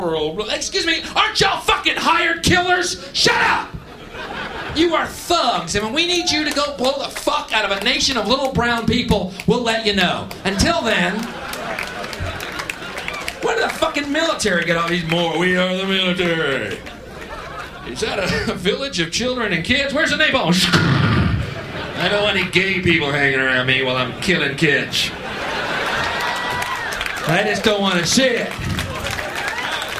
world. Excuse me, aren't y'all fucking hired killers? Shut up! You are thugs, and when we need you to go blow the fuck out of a nation of little brown people, we'll let you know. Until then, where did the fucking military get all these more? We are the military. Is that a village of children and kids? Where's the napalm? I don't want any gay people hanging around me while I'm killing kids. I just don't want to see it.